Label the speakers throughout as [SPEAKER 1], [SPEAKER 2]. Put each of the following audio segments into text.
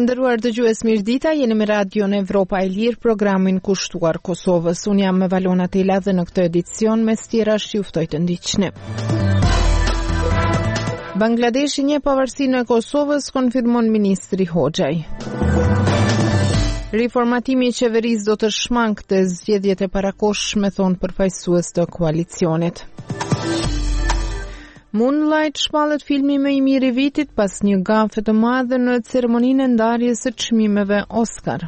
[SPEAKER 1] nderuar dëgjues, mirëdita, jeni me Radion Evropa e Lirë, programin kushtuar Kosovës. Unë jam me Valona Tela dhe në këtë edicion mes tjerash ju ftoj të ndiqni. Bangladeshi një pavarësinë e Kosovës, konfirmon ministri Hoxhaj. Riformatimi i qeverisë do të shmangte zgjedhjet e parakohshme, thon përfaqësues të koalicionit. Moonlight shpallet filmi më i mirë i vitit pas një gafe të madhe në ceremoninë e ndarjes së çmimeve Oscar.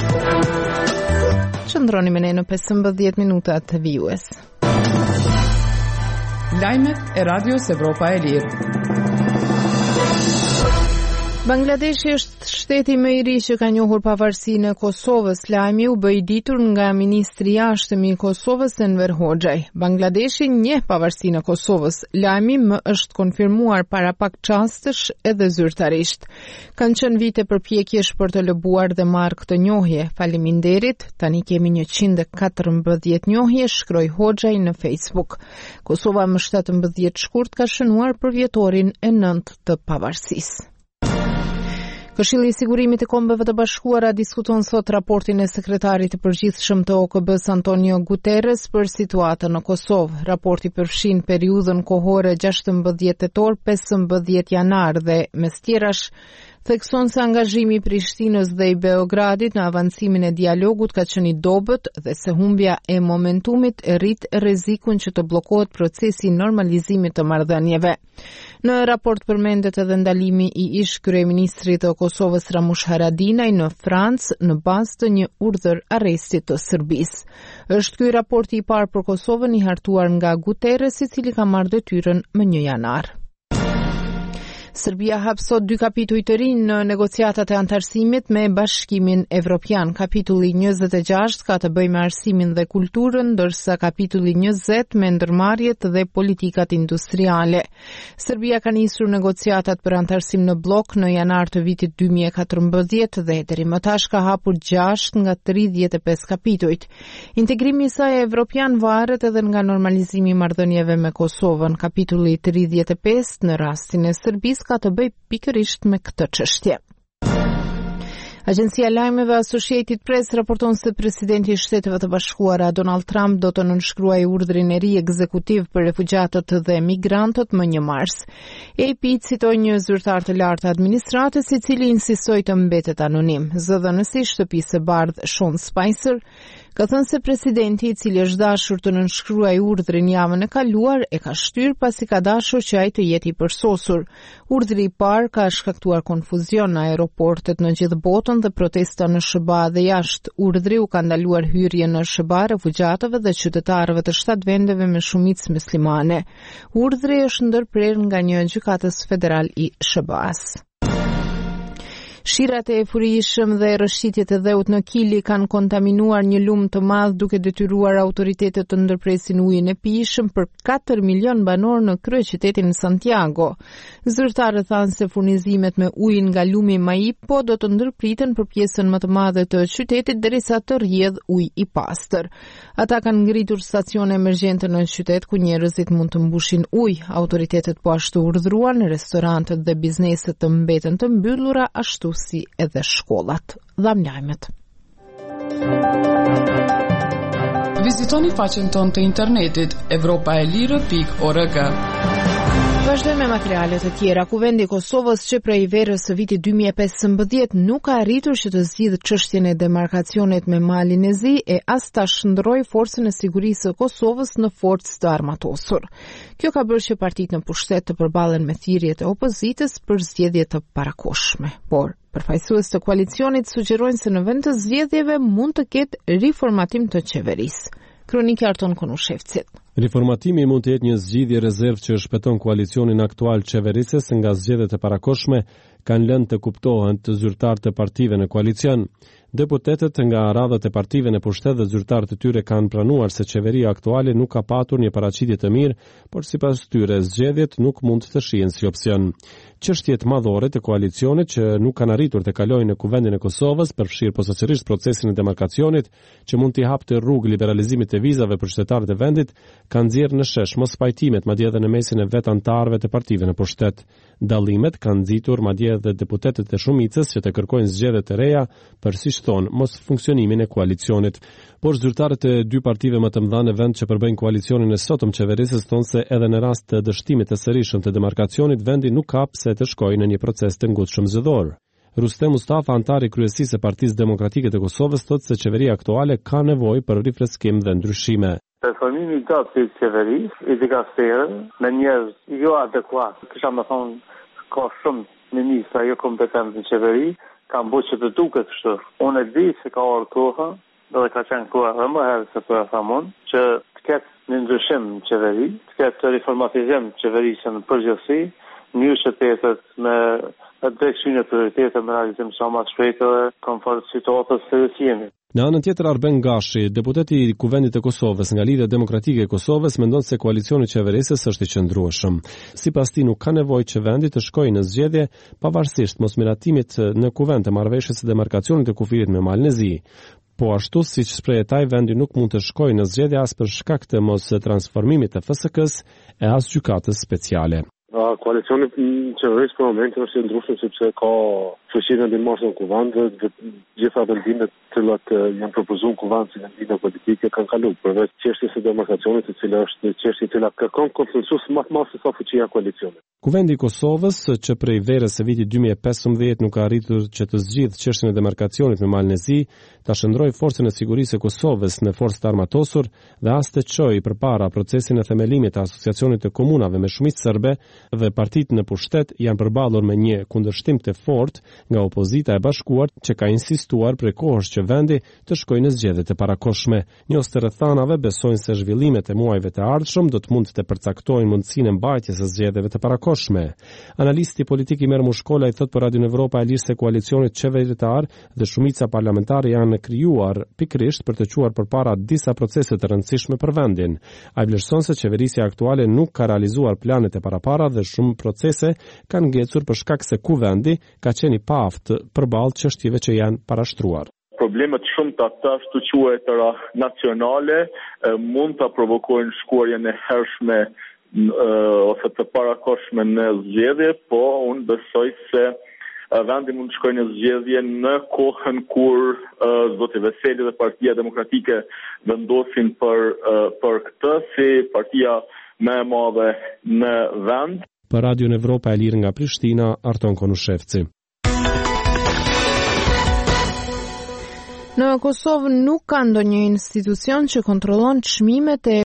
[SPEAKER 1] Qëndroni me ne në 15 minuta të vijues.
[SPEAKER 2] Lajmet e Radios Evropa e Lirë.
[SPEAKER 1] Bangladeshi është shteti më i ri që ka njohur pavarësinë e Kosovës. Lajmi u bë i ditur nga ministri i jashtëm i Kosovës Enver Hoxhaj. Bangladeshi njeh pavarësinë e Kosovës. Lajmi më është konfirmuar para pak çastesh edhe zyrtarisht. Kanë qenë vite përpjekjesh për të lëbuar dhe marrë këtë njohje. Faleminderit, tani kemi 114 njohje, shkroi Hoxhaj në Facebook. Kosova më 17 shkurt ka shënuar për vjetorin e 9 të pavarësisë. Këshilli i Sigurimit të Kombeve të Bashkuara diskuton sot raportin e sekretarit të përgjithshëm të OKB-s Antonio Guterres për situatën në Kosovë. Raporti përfshin periudhën kohore 16 tetor-15 janar dhe mes tjerash thekson se angazhimi i Prishtinës dhe i Beogradit në avancimin e dialogut ka qenë i dobët dhe se humbja e momentumit rrit rrezikun që të bllokohet procesi i normalizimit të marrëdhënieve. Në raport përmendet edhe ndalimi i ish kryeministrit të Kosovës Ramush Haradinaj në Francë në bazë të një urdhër arresti të Serbisë. Është ky raporti i parë për Kosovën i hartuar nga Guterres, i cili ka marrë detyrën më 1 janar. Serbia hap sot 2 kapituj të rinj në negociatat e antarësimit me Bashkimin Evropian. Kapitulli 26 ka të bëjë me arsimin dhe kulturën, ndërsa kapitulli 20 me ndërmarrjet dhe politikat industriale. Serbia ka nisur negociatat për antarësim në blok në janar të vitit 2014 dhe deri më tash ka hapur 6 nga 35 kapitujt. Integrimi i saj evropian varet edhe nga normalizimi i marrëdhënieve me Kosovën. Kapitulli 35 në rastin e Serbisë ka të bëj pikërisht me këtë çështje. Agjencia e lajmeve Associated Press raporton se presidenti i Shteteve të Bashkuara Donald Trump do të nënshkruajë urdhrin e ri ekzekutiv për refugjatët dhe migrantët më 1 mars. AP citoi një zyrtar të lartë të administratës i cili insistoi të mbetet anonim. Zëdhënësi i Shtëpisë së Bardhë Sean Spicer ka thënë se presidenti, i cili është dashur të nënshkruajë urdhrin javën e kaluar, e ka shtyrë pasi ka dashur që ai të jetë i përsosur. Urdhri i parë ka shkaktuar konfuzion në aeroportet në gjithë botën dhe protesta në SBA dhe jashtë. Urdhri u ka ndaluar hyrjen në SBA refugjatëve dhe qytetarëve të 7 vendeve me shumicë muslimane. Urdhri është ndërprerë nga një gjykatës federal i SBA-s. Shirat e furijshëm dhe rrëshqitjet e dheut në Kili kanë kontaminuar një lumë të madh duke detyruar autoritetet të ndërpresin ujin e pijshëm për 4 milion banor në kryeqytetin Santiago. Zyrtarët thanë se furnizimet me ujë nga lumi Maipo do të ndërpriten për pjesën më të madhe të qytetit derisa të rrjedh ujë i pastër. Ata kanë ngritur stacione emergjente në qytet ku njerëzit mund të mbushin ujë. Autoritetet po ashtu urdhëruan restorantet dhe bizneset të mbeten të mbyllura, ashtu si edhe shkollat. Dham lajmet.
[SPEAKER 2] Vizitoni faqen tonë të internetit europaelire.org.
[SPEAKER 1] Vazhdojmë me materialet e tjera. Kuvendi i Kosovës që prej verës së vitit 2015 nuk ka arritur që të zgjidhë çështjen e demarkacionit me Malin e Zi e as ta shndrojë forcën e sigurisë së Kosovës në forcë të armatosur. Kjo ka bërë që partitë në pushtet të përballen me thirrjet e opozitës për zgjedhje të parakohshme. Por përfaqësues të koalicionit sugjerojnë se në vend të zgjedhjeve mund të ketë riformatim të qeverisë. Kronika Arton Konushevcit.
[SPEAKER 3] Riformatimi mund të jetë një zgjidhje rezervë që shpëton koalicionin aktual qeverisës nga zgjedhjet e parakohshme, kanë lënë të kuptohen të zyrtarët e partive në koalicion. Deputetët nga radhët e partive në pushtet dhe zyrtarët e tyre kanë pranuar se qeveria aktuale nuk ka patur një paraqitje të mirë, por sipas tyre zgjedhjet nuk mund të shihen si opsion. Çështjet madhore të koalicionit që nuk kanë arritur të kalojnë në Kuvendin e Kosovës përfshirë posaçërisht procesin e demarkacionit që mund t'i hapte rrugë liberalizimit të vizave për qytetarët e vendit, kanë nxjerrë në shesh mospajtimet madje edhe në mesin e vet anëtarëve të partive në pushtet. Dallimet kanë nxitur madje edhe deputetët e shumicës që të kërkojnë zgjedhje të reja për siç thonë mos funksionimin e koalicionit. Por zyrtarët e dy partive më të mëdha në vend që përbëjnë koalicionin e sotëm qeverisës thonë se edhe në rast të dështimit të sërishëm të demarkacionit vendi nuk ka pse të shkojë në një proces të ngutshëm zgjedhor. Rustem Mustafa, antar i kryesisë së Partisë Demokratike të Kosovës, thotë se qeveria aktuale ka nevojë për rifreskim dhe ndryshime.
[SPEAKER 4] Performimi i gjatë të qeverisë i dikastërë me njerëz jo adekuat, kisha më thonë ka shumë ministra jo kompetent në qeveri, kanë bërë që të duket kështu. Unë e di se ka orë koha, dhe ka qenë koha dhe më herë se për e thamon, që të ketë një ndryshim në qeveri, të ketë të reformatizim qeverisën në përgjithësi, një që të jetët me drejtësinë e prioritetet me realizim sa më të shpejtë komfort situatës së jemi.
[SPEAKER 3] Në anën tjetër, Arben Gashi, deputeti i Kuvendit të Kosovës nga Lidhja Demokratike e Kosovës, mendon se koalicioni qeverisës është i qëndrueshëm. Sipas tij nuk ka nevojë që vendi të shkojë në zgjedhje pavarësisht mosmiratimit në kuvend të marrëveshjes së demarkacionit të kufirit me Malnezi. Po ashtu siç shprehetaj, vendi nuk mund të shkojë në zgjedhje as për shkak të mos transformimit të FSK-s e as gjykatës speciale.
[SPEAKER 5] Koalicioni qeverisë për momentin është i ndryshëm sepse ka fuqinë ndihmës në kuvend dhe gjitha vendimet të cilat janë propozuar kuvend si vendime politike kanë kaluar përveç çështjes së demarkacionit, e cila është një çështje e cila kërkon konsensus më të madh se sa fuqia e koalicionit.
[SPEAKER 3] Kuvendi i Kosovës, që prej verës së vitit 2015 nuk ka arritur që të zgjidhë çështjen e demarkacionit me Malnezi, ta shndroi forcën e sigurisë së Kosovës në forcë të armatosur dhe as të çojë përpara procesin e themelimit të asociacionit të komunave me shumicë serbe dhe partitë në pushtet janë përballur me një kundërshtim të fortë nga opozita e bashkuar që ka insistuar prej kohësh që vendi të shkojë në zgjedhjet e parakohshme. Njohës të rrethanave besojnë se zhvillimet e muajve të ardhshëm do të mund të përcaktojnë mundësinë e mbajtjes së zgjedhjeve të parakohshme. Analisti politik Imer Mushkola i thot për Radio Evropa e Lirë se koalicioni qeveritar dhe shumica parlamentare janë krijuar pikërisht për të quar përpara disa procese të rëndësishme për vendin. Ai vlerëson se qeverisja aktuale nuk ka realizuar planet e parapara dhe shumë procese kanë ngecur për shkak se kuvendi ka qenë i paaft përballë çështjeve që janë parashtruar.
[SPEAKER 6] Problemet shumë të ata shtu quajtura nacionale mund të provokojnë shkuarjen e hershme ose të parakohshme në zgjedhje, po unë besoj se vendi mund të shkojë në zgjedhje në kohën kur zoti Veseli dhe Partia Demokratike vendosin për këtë si partia më e madhe në vend.
[SPEAKER 3] Për Radio Evropa e Lirë nga Prishtina, Arton Konushevci.
[SPEAKER 1] Në Kosovë nuk ka ndonjë institucion që kontrollon çmimet e